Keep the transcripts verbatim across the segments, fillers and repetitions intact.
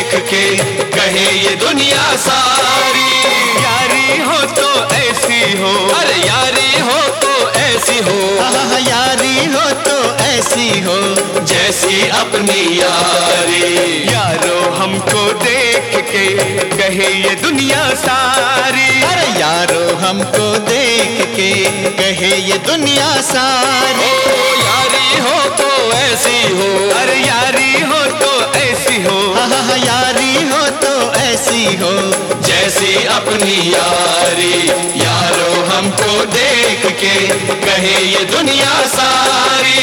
देख के कहे ये दुनिया सारी, यारी हो तो ऐसी हो, अरे यारी हो तो ऐसी हो, हाँ यारी हो तो ऐसी हो जैसी अपनी यारी। यारो हमको देख के कहे ये दुनिया सारी, अरे यारो हमको देख के कहे ये दुनिया सारी। ओ यारी हो तो ऐसी हो, अरे यारी हो तो ऐसी हो, हाँ यारी हो तो ऐसी हो जैसी अपनी यारी। यारो हमको देख के कहे ये दुनिया सारी।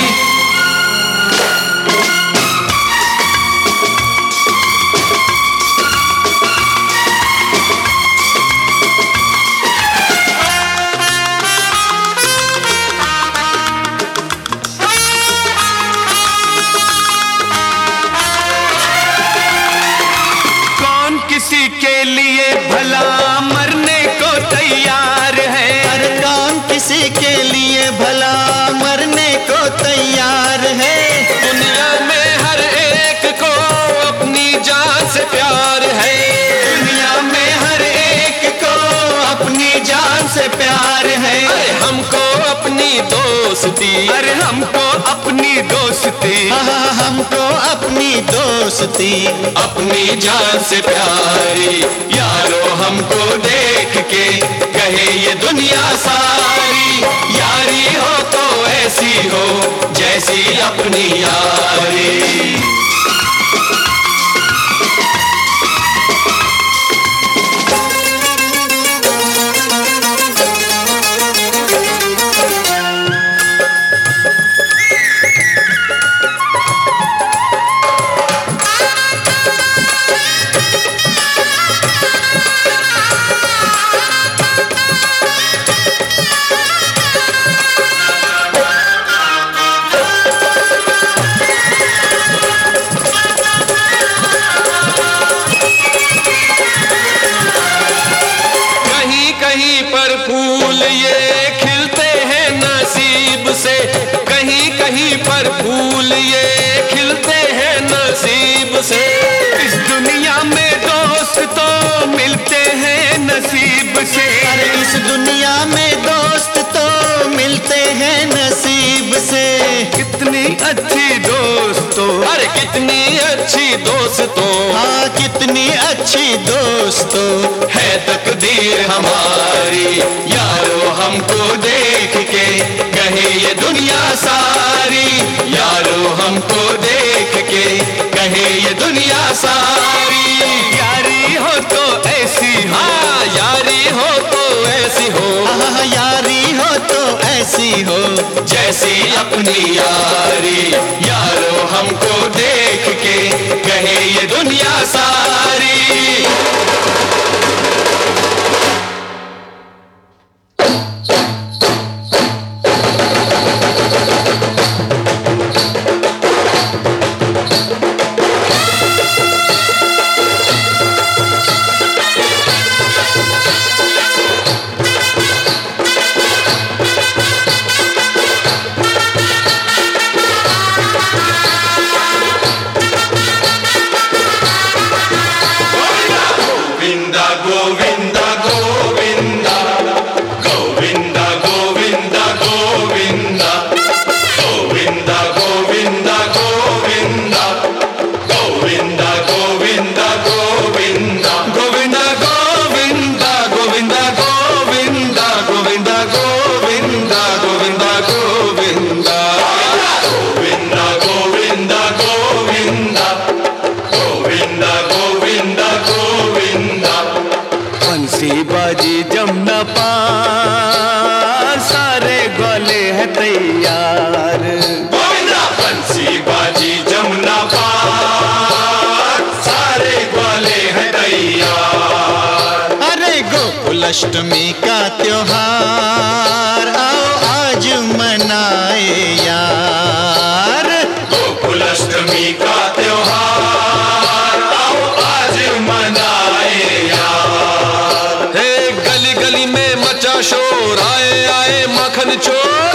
किसी के लिए भला मरने को तैयार है, अरे कौन किसी के लिए भला मरने को तैयार है। दुनिया में हर एक को अपनी जान से प्यार है, दुनिया में हर एक को अपनी जान से प्यार है। अरे हमको अपनी दोस्ती, अरे हमको अपनी दोस्ती, हाँ हमको अपनी दोस्ती अपनी जान से प्यारी। यारो हमको देख के कहे ये दुनिया सारी, यारी हो तो ऐसी हो जैसी अपनी यारी। कहीं पर फूल ये खिलते हैं नसीब से, कहीं कहीं पर फूल ये खिलते हैं नसीब से। इस दुनिया में दोस्त तो मिलते हैं नसीब से, अरे इस दुनिया में दोस्त तो मिलते हैं नसीब से। कितनी अच्छी दोस्तों, अरे कितनी अच्छी दोस्तों, हाँ कितनी अच्छी दोस्तों है तकदीर हमारी। यारो हमको देख के कहे ये दुनिया सारी, यारो हमको देख के कहे ये दुनिया सारी। यारी हो तो ऐसी हो, हाँ यारी हो तो ऐसी हो, हाँ यारी हो तो ऐसी हो जैसी अपनी यारी। यारो हमको देख के कहे ये दुनिया सारी। बाजी जमुना पार सारे ग्वाले हैं तैयार। गोविंदा बंसी बाजी जमुना पार सारे ग्वाले हैं तैयार। अरे गोकुलाष्टमी का त्योहार आओ आज मनाए यार। गोकुलाष्टमी का त्योहार आओ आज मनाए यार। हे गली गली में मचा शोर, आए आए माखन चोर।